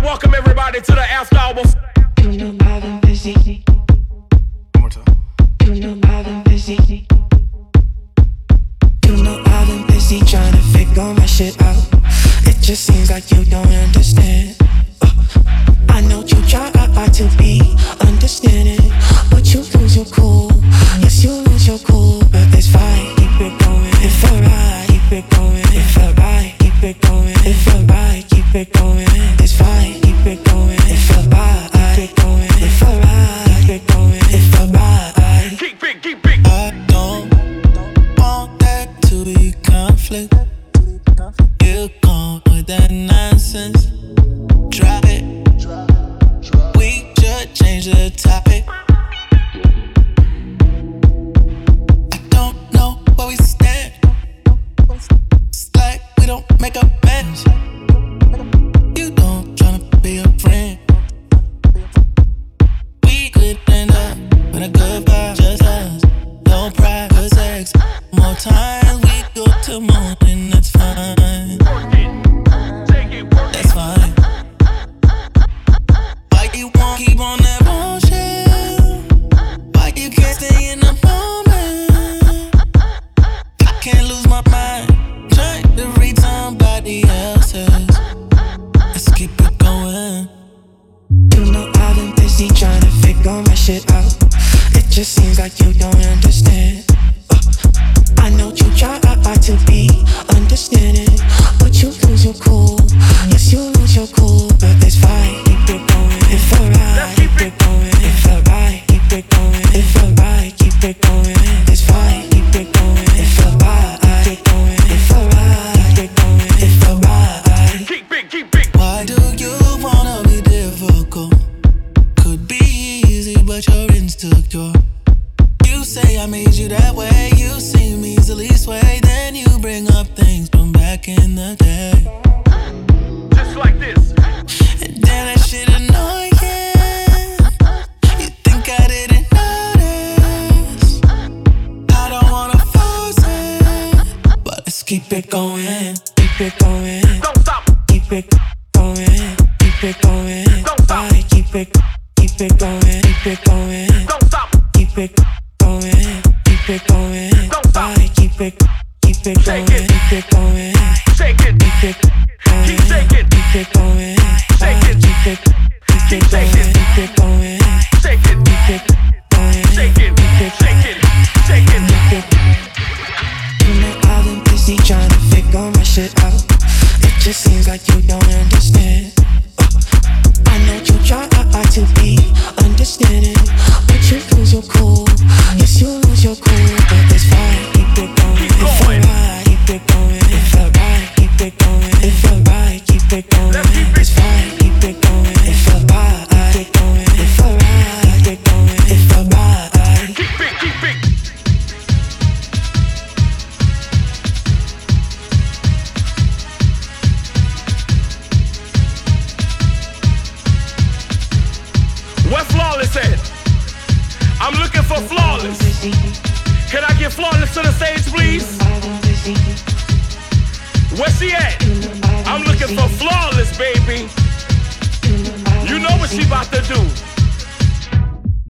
welcome everybody to the After Hours. You know I've been busy. One more time. You know I've been busy. You know I've been busy trying to figure my shit out. It just seems like you don't understand. I know you try to be understanding, but you lose your cool. Yes, you lose your cool, but it's fine. Keep it going. It's alright. Keep it going. It's alright. Keep it going. It's alright. Keep it going. It's fine. Keep it going. It's alright. Keep it going. It's alright. Keep it going. It's alright. Keep it. I don't want that to be conflict. You come with that nonsense. Drop it. We just change the topic. I don't know where we stand. It's like we don't make a match. You don't tryna be a friend. We could end up with a good vibe, just us. No pride for sex. More times we go to moon and that's fine. That's fine. Why you won't keep on that bullshit? Why you can't stay in the moment? I can't lose my mind trying to read somebody else's. Let's keep it going. You know I've been busy trying to figure my shit out. It just seems like you don't understand. I know you try to be understanding, but you lose your cool. Yes, you lose your cool, but it's fine. Keep it going. It's alright. Keep it going. It's alright. Keep it going. It's alright. Keep it going. It's fine. Keep it going. It's alright. Keep it going. It's alright. Keep it going. It's alright. Keep it. Why do you wanna be difficult? Could be easy, but you're insecure. You say I made you that way. You see me easily sway. Then you bring up things from back in the day. Just like this. And damn, that shit annoying. You think I didn't notice? I don't wanna force it, but let's keep it going. Keep it going. Don't stop. Keep it going. Keep it going. Don't stop. Keep it going. Keep it going. Don't stop. Keep it going. Keep it going. Don't stop. Keep it going. Shake it. Keep it going. Shake it. Keep it going. Keep shaking. Keep it going. Shake it. Keep it. Keep shaking. Keep it going. Shake it. Keep it going. Shake it. Shake it. Shake it. You know I've been busy trying to figure my shit out. It just seems like you don't understand. I know you try to be understanding, but you lose your cool. Yes, you lose your cool, but it's fine. Keep it going. It's alright. Keep it going. It's alright. Keep it going. It's alright. Keep it going. It's fine. Keep it going. It's alright. Keep it going. It's alright. Keep it going. It's alright. Keep it. What Flawless said? I'm looking for Flawless. Can I get Flawless to the stage, please? Where's she at? I'm looking for Flawless, baby. You know what she about to do.